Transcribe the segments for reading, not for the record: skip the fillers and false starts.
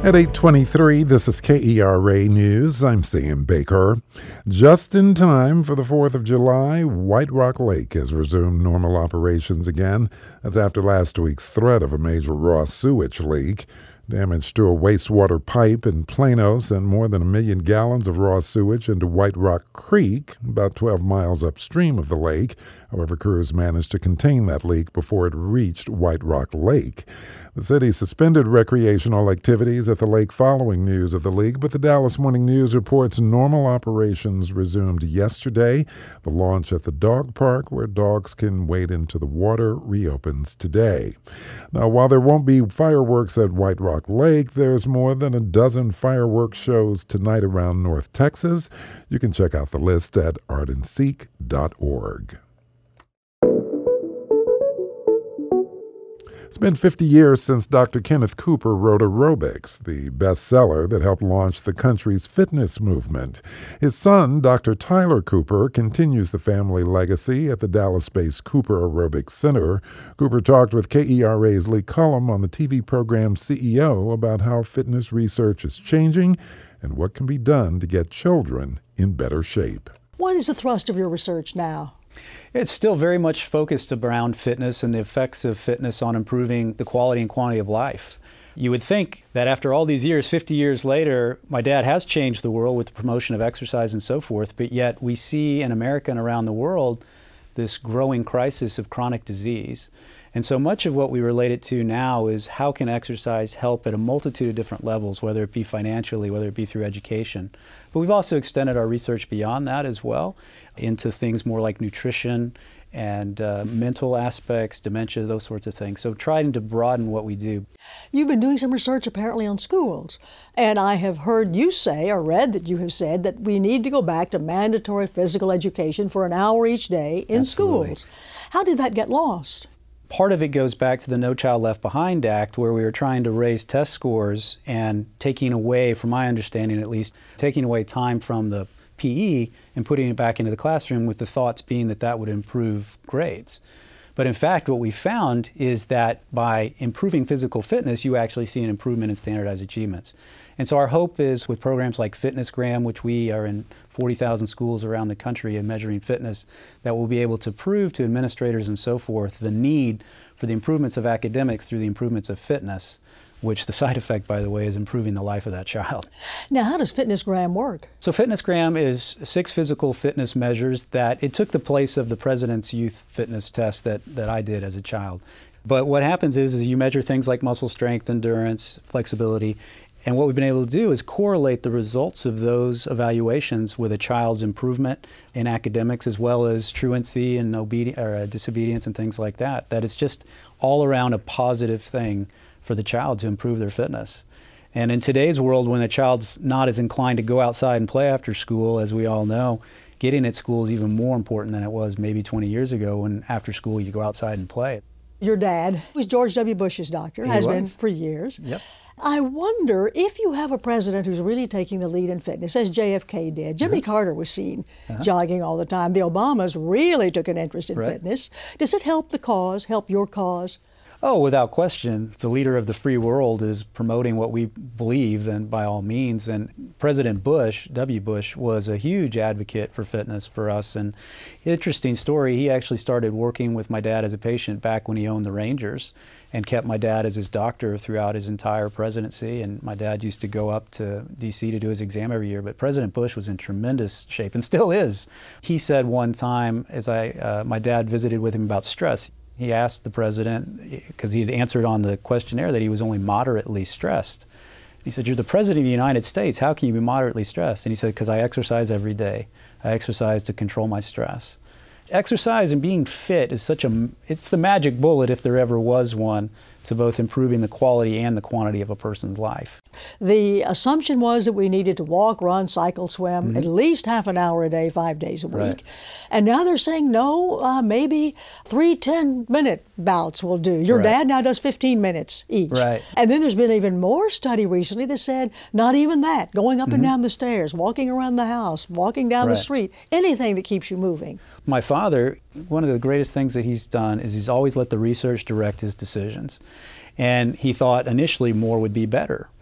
At 8:23, this is KERA News. I'm Sam Baker. Just in time for the 4th of July, White Rock Lake has resumed normal operations again. That's after last week's threat of a major raw sewage leak. Damage to a wastewater pipe in Plano sent more than 1 million gallons of raw sewage into White Rock Creek, about 12 miles upstream of the lake. However, crews managed to contain that leak before it reached White Rock Lake. The city suspended recreational activities at the lake following news of the leak, but the Dallas Morning News reports normal operations resumed yesterday. The launch at the dog park, where dogs can wade into the water, reopens today. Now, while there won't be fireworks at White Rock Lake, there's more than a dozen fireworks shows tonight around North Texas. You can check out the list at artandseek.org. It's been 50 years since Dr. Kenneth Cooper wrote Aerobics, the bestseller that helped launch the country's fitness movement. His son, Dr. Tyler Cooper, continues the family legacy at the Dallas-based Cooper Aerobics Center. Cooper talked with KERA's Lee Cullum on the TV program CEO about how fitness research is changing and what can be done to get children in better shape. What is the thrust of your research now? It's still very much focused around fitness and the effects of fitness on improving the quality and quantity of life. You would think that after all these years, 50 years later, my dad has changed the world with the promotion of exercise and so forth, but yet we see in America and around the world this growing crisis of chronic disease. And so much of what we relate it to now is how can exercise help at a multitude of different levels, whether it be financially, whether it be through education. But we've also extended our research beyond that as well into things more like nutrition and mental aspects, dementia, those sorts of things. So trying to broaden what we do. You've been doing some research apparently on schools, and I have heard you say, or read that you have said, that we need to go back to mandatory physical education for an hour each day in Absolutely. schools. How did that get lost? Part of it goes back to the No Child Left Behind Act, where we were trying to raise test scores and taking away, from my understanding at least, taking away time from the PE and putting it back into the classroom with the thoughts being that that would improve grades. But in fact, what we found is that by improving physical fitness, you actually see an improvement in standardized achievements. And so our hope is with programs like FitnessGram, which we are in 40,000 schools around the country and measuring fitness, that we'll be able to prove to administrators and so forth the need for the improvements of academics through the improvements of fitness, which the side effect, by the way, is improving the life of that child. Now, how does FitnessGram work? So FitnessGram is 6 physical fitness measures that it took the place of the President's Youth Fitness Test that I did as a child. But what happens is you measure things like muscle strength, endurance, flexibility, and what we've been able to do is correlate the results of those evaluations with a child's improvement in academics as well as truancy and disobedience and things like that. That it's just all around a positive thing for the child to improve their fitness. And in today's world, when a child's not as inclined to go outside and play after school, as we all know, getting at school is even more important than it was maybe 20 years ago when after school you go outside and play. Your dad was George W. Bush's doctor, has been for years. Yep. I wonder if you have a president who's really taking the lead in fitness, as JFK did. Jimmy Carter was seen jogging all the time. The Obamas really took an interest in fitness. Does it help the cause, help your cause? Oh, without question. The leader of the free world is promoting what we believe, and by all means. And President Bush, W. Bush, was a huge advocate for fitness for us. And interesting story, he actually started working with my dad as a patient back when he owned the Rangers and kept my dad as his doctor throughout his entire presidency. And my dad used to go up to D.C. to do his exam every year. But President Bush was in tremendous shape and still is. He said one time, as my dad visited with him about stress, he asked the president, because he had answered on the questionnaire that he was only moderately stressed. He said, "You're the president of the United States. How can you be moderately stressed?" And he said, "Because I exercise every day. I exercise to control my stress." Exercise and being fit is it's the magic bullet, if there ever was one, to both improving the quality and the quantity of a person's life. The assumption was that we needed to walk, run, cycle, swim at least half an hour a day, 5 days a week. Right. And now they're saying, no, maybe 3 10-minute bouts will do. Your dad now does 15 minutes each. Right. And then there's been even more study recently that said not even that, going up and down the stairs, walking around the house, walking down the street, anything that keeps you moving. My father, one of the greatest things that he's done is he's always let the research direct his decisions. And he thought initially more would be better.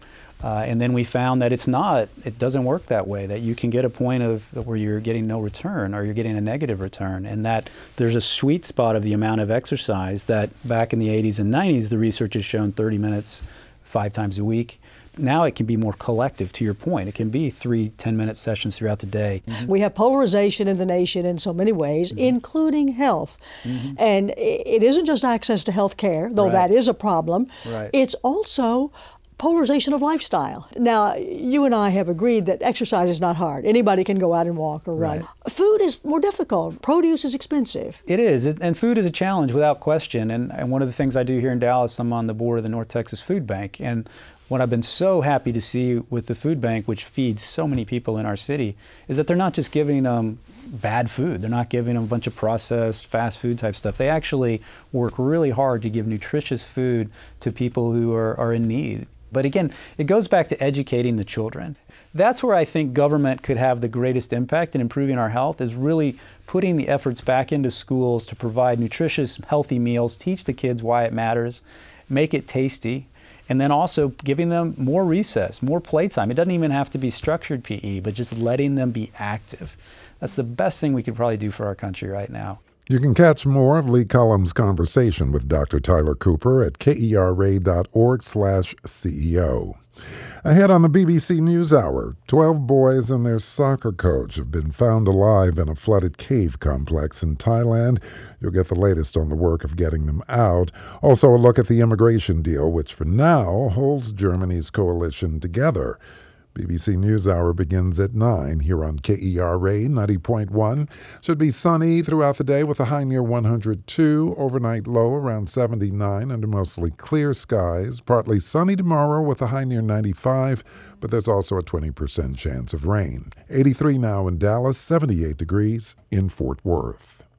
And then we found that it doesn't work that way, that you can get a point of where you're getting no return or you're getting a negative return, and that there's a sweet spot of the amount of exercise that back in the 80s and 90s, the research has shown 30 minutes 5 times a week. Now it can be more collective, to your point. It can be 3 10-minute sessions throughout the day. Mm-hmm. We have polarization in the nation in so many ways, including health. Mm-hmm. And it isn't just access to health care, though that is a problem. Right. It's also polarization of lifestyle. Now, you and I have agreed that exercise is not hard. Anybody can go out and walk or run. Food is more difficult. Produce is expensive. It is, and food is a challenge without question. And one of the things I do here in Dallas, I'm on the board of the North Texas Food Bank. And what I've been so happy to see with the food bank, which feeds so many people in our city, is that they're not just giving them bad food. They're not giving them a bunch of processed fast food type stuff. They actually work really hard to give nutritious food to people who are in need. But again, it goes back to educating the children. That's where I think government could have the greatest impact in improving our health, is really putting the efforts back into schools to provide nutritious, healthy meals, teach the kids why it matters, make it tasty, and then also giving them more recess, more playtime. It doesn't even have to be structured PE, but just letting them be active. That's the best thing we could probably do for our country right now. You can catch more of Lee Cullum's conversation with Dr. Tyler Cooper at kera.org/CEO. Ahead on the BBC NewsHour, 12 boys and their soccer coach have been found alive in a flooded cave complex in Thailand. You'll get the latest on the work of getting them out. Also a look at the immigration deal, which for now holds Germany's coalition together. BBC NewsHour begins at 9 here on KERA 90.1. Should be sunny throughout the day with a high near 102. Overnight low around 79 under mostly clear skies. Partly sunny tomorrow with a high near 95, but there's also a 20% chance of rain. 83 now in Dallas, 78 degrees in Fort Worth.